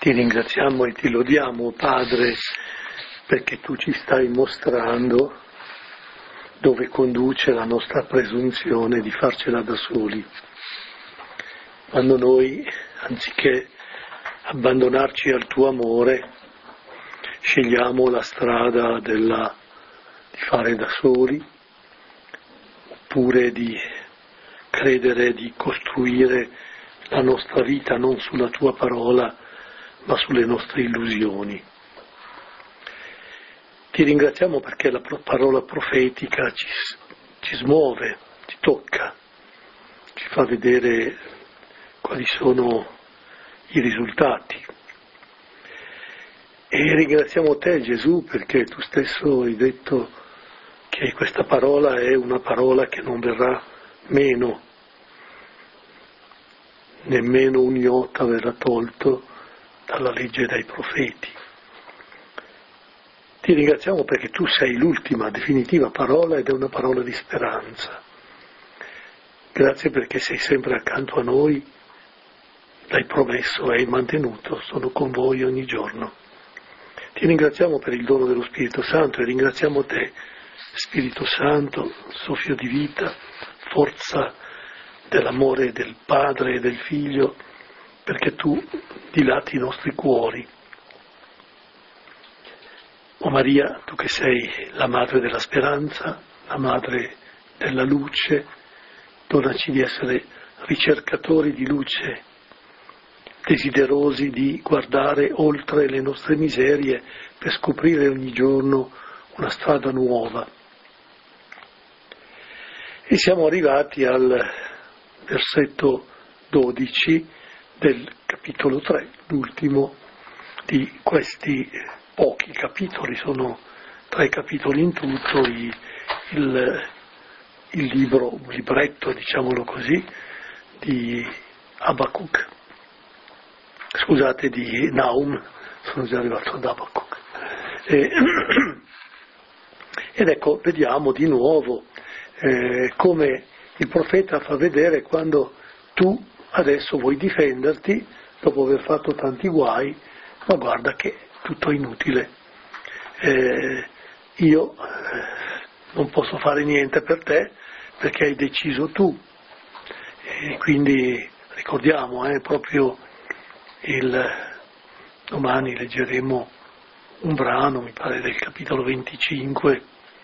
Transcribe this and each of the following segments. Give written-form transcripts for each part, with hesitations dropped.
Ti ringraziamo e ti lodiamo, Padre, perché tu ci stai mostrando dove conduce la nostra presunzione di farcela da soli. Quando noi, anziché abbandonarci al tuo amore, scegliamo la strada di fare da soli, oppure di credere di costruire la nostra vita non sulla tua parola, ma sulle nostre illusioni. Ti ringraziamo perché la parola profetica ci smuove, ci tocca, ci fa vedere quali sono i risultati. E ringraziamo te, Gesù, perché tu stesso hai detto che questa parola è una parola che non verrà meno, nemmeno un iota verrà tolto dalla legge e dai profeti. Ti ringraziamo perché tu sei l'ultima, definitiva parola ed è una parola di speranza. Grazie perché sei sempre accanto a noi, l'hai promesso e hai mantenuto, sono con voi ogni giorno. Ti ringraziamo per il dono dello Spirito Santo e ringraziamo te, Spirito Santo, soffio di vita, forza dell'amore del Padre e del Figlio, perché tu dilati i nostri cuori. O Maria, tu che sei la madre della speranza, la madre della luce, donaci di essere ricercatori di luce, desiderosi di guardare oltre le nostre miserie per scoprire ogni giorno una strada nuova. E siamo arrivati al versetto 12 del capitolo 3, l'ultimo di questi pochi capitoli, sono 3 capitoli in tutto, il libro, un libretto, diciamolo così, di Abacuc, di Naum, sono già arrivato ad Abacuc. Ed ecco, vediamo di nuovo come il profeta fa vedere quando tu adesso vuoi difenderti, dopo aver fatto tanti guai, ma guarda che tutto è inutile. Io non posso fare niente per te perché hai deciso tu. E quindi ricordiamo, proprio domani leggeremo un brano, mi pare del capitolo 25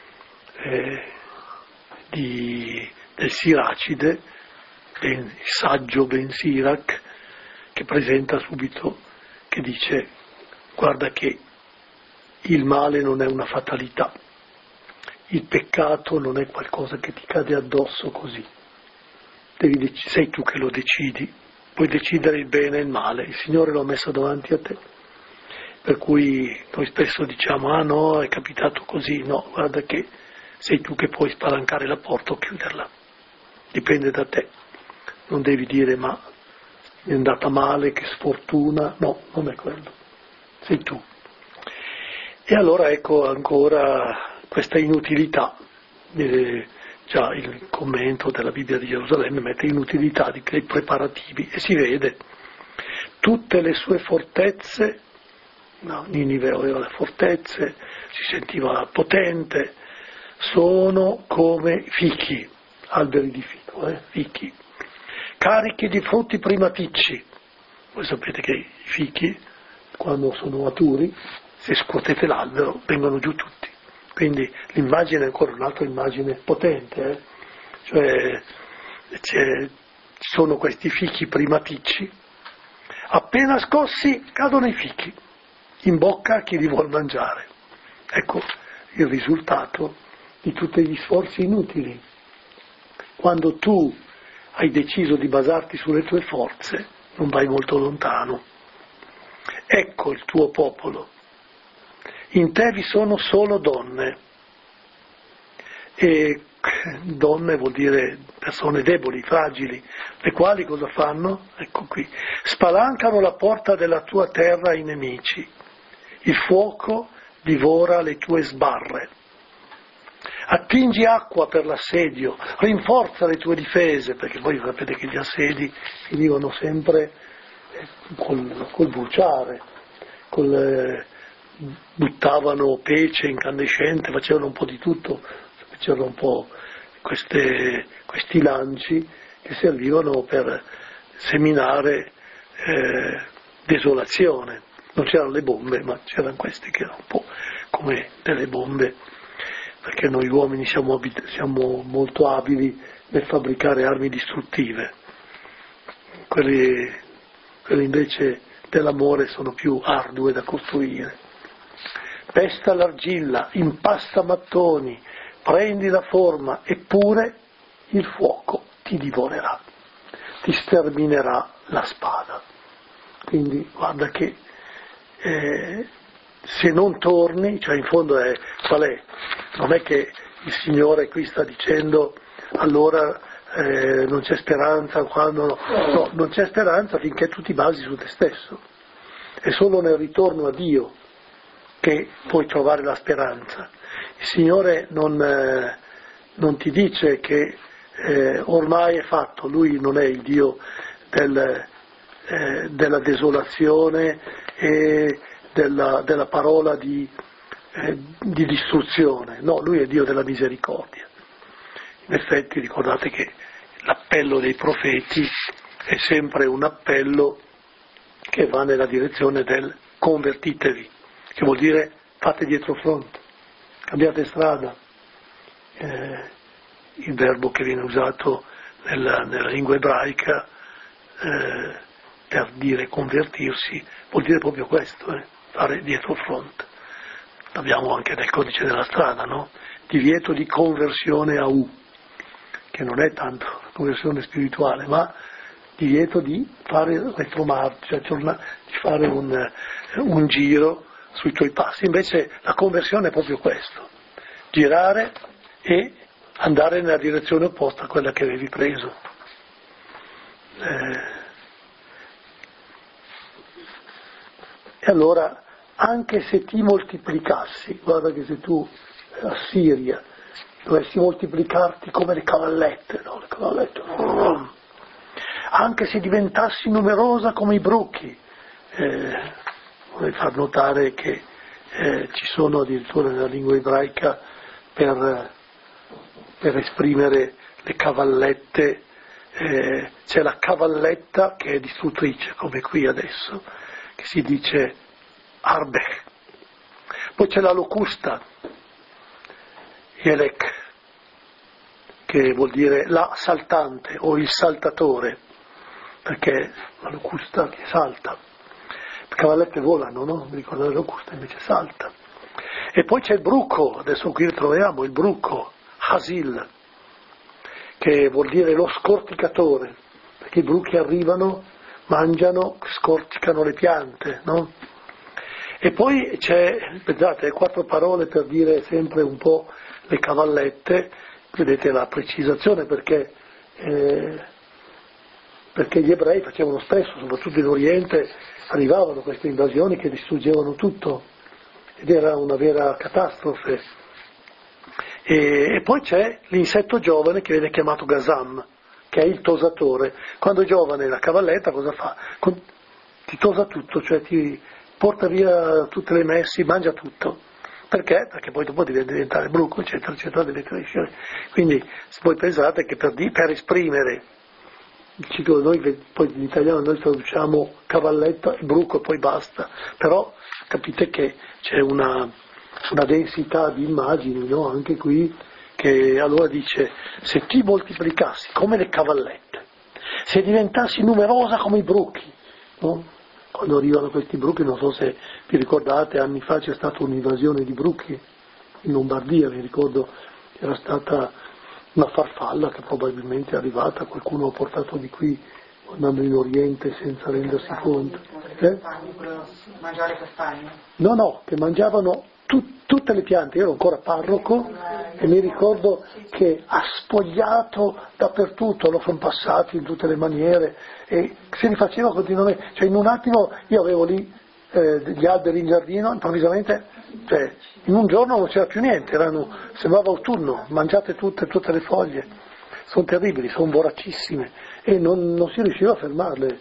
del Siracide, il saggio Ben Sirac, che presenta subito, che dice: guarda che il male non è una fatalità, il peccato non è qualcosa che ti cade addosso così, sei tu che lo decidi, puoi decidere il bene e il male, il Signore lo ha messo davanti a te, per cui noi spesso diciamo: ah no, è capitato così, no, guarda che sei tu che puoi spalancare la porta o chiuderla, dipende da te, non devi dire ma è andata male, che sfortuna, no, non è quello, sei tu. E allora ecco ancora questa inutilità, già il commento della Bibbia di Gerusalemme mette inutilità dei preparativi e si vede tutte le sue fortezze, Ninive aveva le fortezze, si sentiva potente, sono come fichi, alberi di fico, fichi, carichi di frutti primaticci. Voi sapete che i fichi, quando sono maturi, se scuotete l'albero, vengono giù tutti. Quindi l'immagine è ancora un'altra immagine potente, cioè ci sono questi fichi primaticci, appena scossi cadono i fichi, in bocca a chi li vuol mangiare. Ecco il risultato di tutti gli sforzi inutili. Quando tu hai deciso di basarti sulle tue forze, non vai molto lontano. Ecco il tuo popolo. In te vi sono solo donne. E donne vuol dire persone deboli, fragili, le quali cosa fanno? Ecco qui. Spalancano la porta della tua terra ai nemici. Il fuoco divora le tue sbarre. Attingi acqua per l'assedio, rinforza le tue difese, perché voi sapete che gli assedi finivano sempre col bruciare, buttavano pece incandescente, facevano un po' di tutto, facevano un po' questi lanci che servivano per seminare desolazione. Non c'erano le bombe, ma c'erano questi che erano un po' come delle bombe, perché noi uomini siamo molto abili nel fabbricare armi distruttive. Quelli invece dell'amore sono più ardue da costruire. Pesta l'argilla, impasta mattoni, prendi la forma, eppure il fuoco ti divorerà, ti sterminerà la spada. Quindi guarda che se non torni, cioè in fondo qual è? Non è che il Signore qui sta dicendo allora non c'è speranza quando no, non c'è speranza finché tu ti basi su te stesso. È solo nel ritorno a Dio che puoi trovare la speranza. Il Signore non ti dice che ormai è fatto, Lui non è il Dio della desolazione e della parola di distruzione, no, Lui è Dio della misericordia. In effetti ricordate che l'appello dei profeti è sempre un appello che va nella direzione del convertitevi, che vuol dire fate dietro fronte, cambiate strada. Il verbo che viene usato nella lingua ebraica per dire convertirsi vuol dire proprio questo, fare dietro fronte. L'abbiamo anche nel codice della strada, no? Divieto di conversione a U, che non è tanto la conversione spirituale, ma divieto di fare retromarcia, cioè di fare un giro sui tuoi passi. Invece la conversione è proprio questo, girare e andare nella direzione opposta a quella che avevi preso. E allora, anche se ti moltiplicassi, guarda che se tu a Siria dovessi moltiplicarti come le cavallette, no? Le cavallette, anche se diventassi numerosa come i bruchi, vorrei far notare che ci sono addirittura nella lingua ebraica per esprimere le cavallette, c'è la cavalletta che è distruttrice, come qui adesso, che si dice Arbech. Poi c'è la locusta, Yelek, che vuol dire la saltante o il saltatore, perché la locusta che salta. Le cavallette volano, no? Mi ricordo la locusta invece salta. E poi c'è il bruco, adesso qui troviamo il bruco, Hasil, che vuol dire lo scorticatore, perché i bruchi arrivano, mangiano, scorticano le piante, no? E poi pensate, 4 parole per dire sempre un po' le cavallette, vedete la precisazione perché gli ebrei facevano spesso, soprattutto in Oriente, arrivavano queste invasioni che distruggevano tutto ed era una vera catastrofe. E poi c'è l'insetto giovane che viene chiamato Gazam, che è il tosatore. Quando è giovane la cavalletta cosa fa? Ti tosa tutto, cioè ti porta via tutte le messi, mangia tutto. Perché? Perché poi dopo deve diventare bruco, eccetera, eccetera, deve crescere. Quindi voi pensate che per esprimere il ciclo, noi poi in italiano noi traduciamo cavalletta e bruco e poi basta, però capite che c'è una densità di immagini, no? Anche qui, che allora dice, se ti moltiplicassi come le cavallette, se diventassi numerosa come i bruchi, no? Quando arrivano questi bruchi, non so se vi ricordate, anni fa c'è stata un'invasione di bruchi in Lombardia, mi ricordo era stata una farfalla che probabilmente è arrivata, qualcuno ha portato di qui andando in Oriente senza rendersi conto. Mangiare castagne? No, che mangiavano tutte le piante. Io ero ancora parroco e mi ricordo che ha spogliato dappertutto, lo sono passati in tutte le maniere e se li faceva continuamente, cioè in un attimo io avevo lì degli alberi in giardino, improvvisamente, cioè in un giorno non c'era più niente, sembrava autunno, mangiate tutte le foglie, sono terribili, sono voracissime e non si riusciva a fermarle.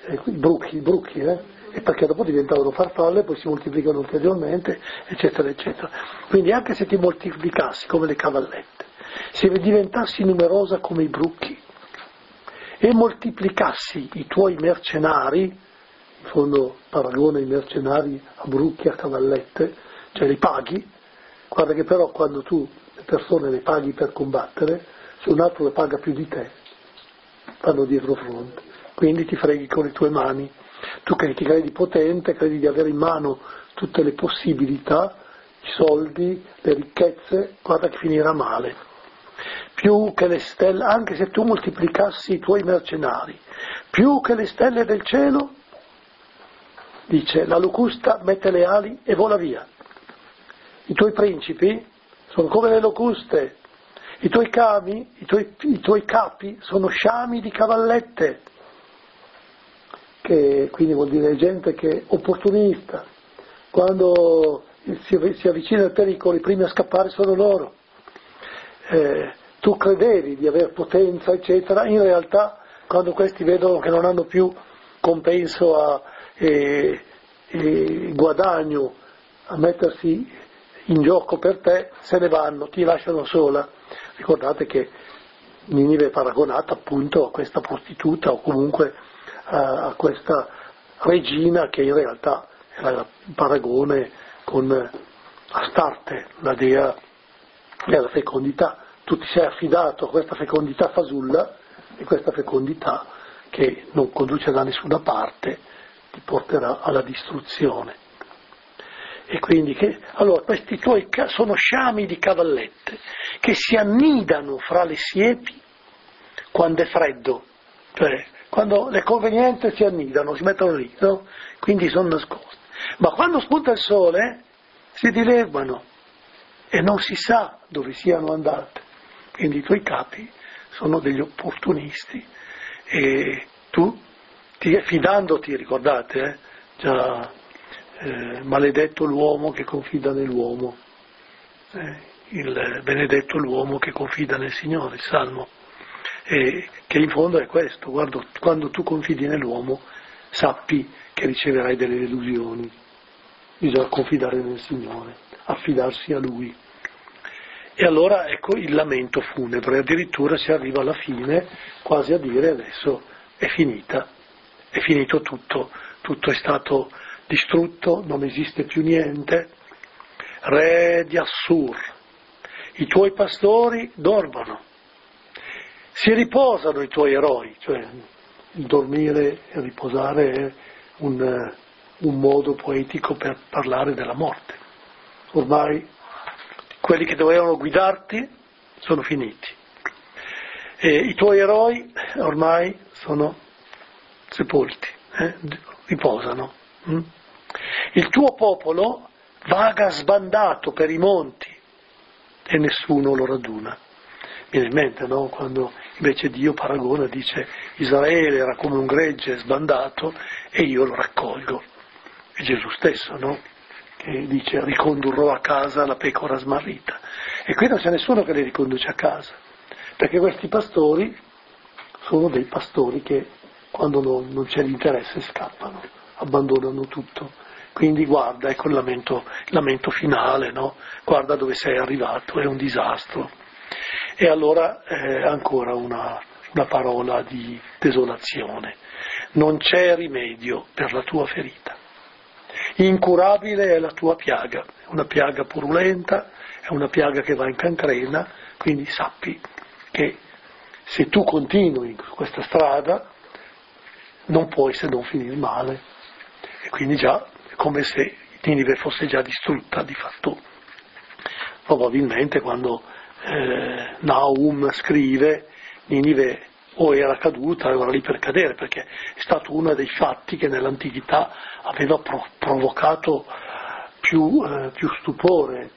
i bruchi, e perché dopo diventavano farfalle, poi si moltiplicano ulteriormente, eccetera, eccetera. Quindi anche se ti moltiplicassi come le cavallette, se diventassi numerosa come i bruchi e moltiplicassi i tuoi mercenari, in fondo paragona i mercenari a bruchi, a cavallette, cioè li paghi, guarda che però quando tu le persone le paghi per combattere, se un altro le paga più di te, fanno dietro fronte, quindi ti freghi con le tue mani. Tu che ti credi potente, credi di avere in mano tutte le possibilità, i soldi, le ricchezze, guarda che finirà male. Più che le stelle, anche se tu moltiplicassi i tuoi mercenari, più che le stelle del cielo, dice, la locusta mette le ali e vola via. I tuoi principi sono come le locuste, i tuoi capi sono sciami di cavallette, che quindi vuol dire gente che è opportunista, quando si avvicina il pericolo i primi a scappare sono loro. Tu credevi di aver potenza eccetera, in realtà quando questi vedono che non hanno più compenso e guadagno a mettersi in gioco per te, se ne vanno, ti lasciano sola. Ricordate che Ninive è paragonata appunto a questa prostituta o comunque a questa regina che in realtà era il paragone con Astarte, la dea della fecondità. Tu ti sei affidato a questa fecondità fasulla e questa fecondità che non conduce da nessuna parte ti porterà alla distruzione. E quindi allora questi tuoi sono sciami di cavallette che si annidano fra le siepi quando è freddo, cioè quando è conveniente si annidano, si mettono lì, no? Quindi sono nascosti. Ma quando spunta il sole si dileguano e non si sa dove siano andate. Quindi i tuoi capi sono degli opportunisti e tu, fidandoti, ricordate, già maledetto l'uomo che confida nell'uomo, il benedetto l'uomo che confida nel Signore, il Salmo, che in fondo è questo, guarda, quando tu confidi nell'uomo sappi che riceverai delle delusioni, bisogna confidare nel Signore, affidarsi a Lui. E allora ecco il lamento funebre, addirittura si arriva alla fine quasi a dire adesso è finita, è finito tutto, tutto è stato distrutto, non esiste più niente. Re di Assur, i tuoi pastori dormono, si riposano i tuoi eroi, cioè il dormire e riposare è un modo poetico per parlare della morte. Ormai quelli che dovevano guidarti sono finiti e i tuoi eroi ormai sono sepolti, riposano. Il tuo popolo vaga sbandato per i monti e nessuno lo raduna. Viene in mente, no? Quando invece Dio paragona, dice Israele era come un gregge sbandato e io lo raccolgo. È Gesù stesso, no? Che dice ricondurrò a casa la pecora smarrita. E qui non c'è nessuno che le riconduce a casa, perché questi pastori sono dei pastori che quando non c'è l'interesse scappano, abbandonano tutto. Quindi guarda, ecco il lamento finale, no? Guarda dove sei arrivato, è un disastro. E allora ancora una parola di desolazione. Non c'è rimedio per la tua ferita. Incurabile è la tua piaga, è una piaga purulenta, è una piaga che va in cancrena, quindi sappi che se tu continui su questa strada non puoi se non finire male. E quindi già è come se Ninive fosse già distrutta di fatto. Probabilmente quando Nahum scrive Ninive o era caduta o era lì per cadere, perché è stato uno dei fatti che nell'antichità aveva provocato più stupore,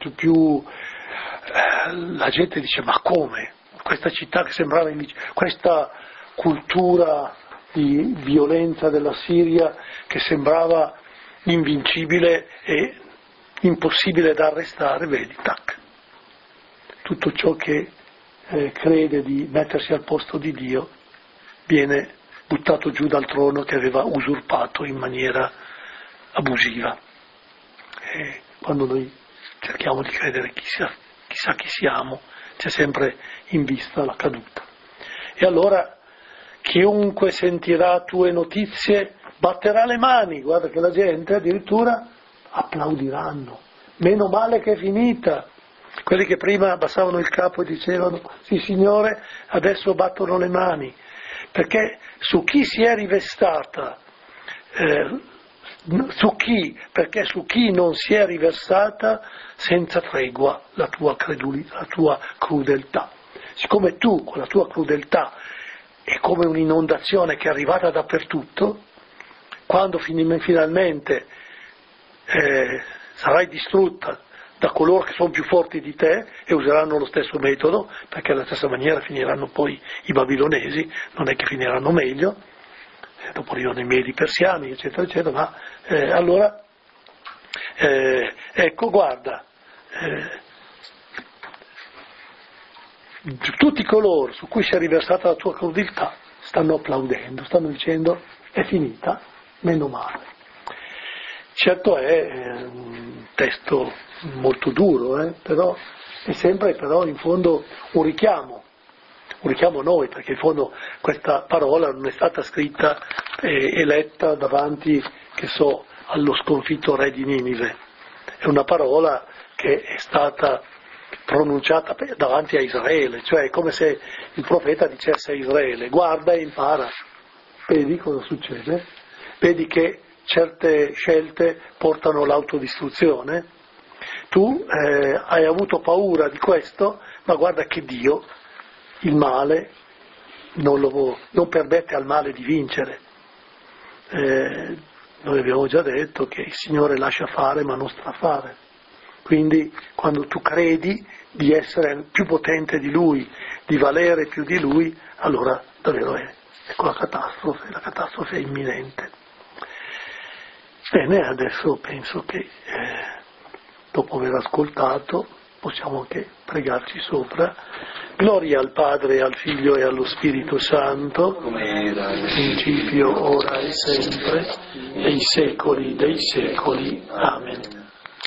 la gente dice ma come? Questa città che sembrava questa cultura di violenza della Siria che sembrava invincibile e impossibile da arrestare, vedi, tac. Tutto ciò che crede di mettersi al posto di Dio viene buttato giù dal trono che aveva usurpato in maniera abusiva. E quando noi cerchiamo di credere chissà chi siamo, c'è sempre in vista la caduta. E allora chiunque sentirà tue notizie batterà le mani, guarda che la gente addirittura applaudiranno, meno male che è finita. Quelli che prima abbassavano il capo e dicevano sì signore, adesso battono le mani, perché su chi si è riversata, perché su chi non si è riversata senza tregua la tua crudeltà. Siccome tu con la tua crudeltà è come un'inondazione che è arrivata dappertutto, quando finalmente sarai distrutta da coloro che sono più forti di te e useranno lo stesso metodo, perché alla stessa maniera finiranno poi i babilonesi, non è che finiranno meglio, dopo arrivano i Medi persiani, eccetera, eccetera, ma allora, ecco, guarda, tutti coloro su cui si è riversata la tua crudeltà stanno applaudendo, stanno dicendo è finita, meno male. Certo è un testo molto duro, però è sempre però in fondo un richiamo a noi, perché in fondo questa parola non è stata scritta e letta davanti, allo sconfitto re di Ninive, è una parola che è stata pronunciata davanti a Israele, cioè è come se il profeta dicesse a Israele guarda e impara, vedi cosa succede, vedi che certe scelte portano all'autodistruzione, tu hai avuto paura di questo, ma guarda che Dio il male non permette al male di vincere. Noi abbiamo già detto che il Signore lascia fare ma non strafare, quindi quando tu credi di essere più potente di Lui, di valere più di Lui, allora davvero ecco la catastrofe è imminente. Bene, adesso penso che dopo aver ascoltato possiamo anche pregarci sopra. Gloria al Padre, al Figlio e allo Spirito Santo, come era in principio, ora e sempre, nei secoli dei secoli. Amen.